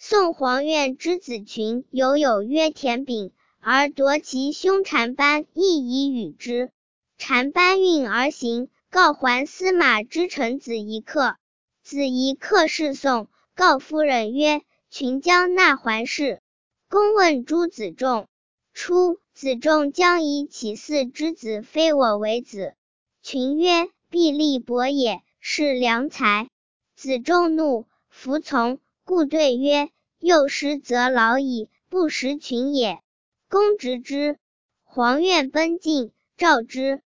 宋黄院之子群有曰田丙，而夺其兄禅班，亦以与之。禅班运而行，告还司马之臣子仪克。子仪克是宋，告夫人曰：群将纳还氏。公问诸子仲。初，子仲将以其嗣之子非我为子。群曰：必力伯也，是良才。子仲怒，服从，故对曰：幼师则老矣，不识群也。公执之。黄院奔进，召之。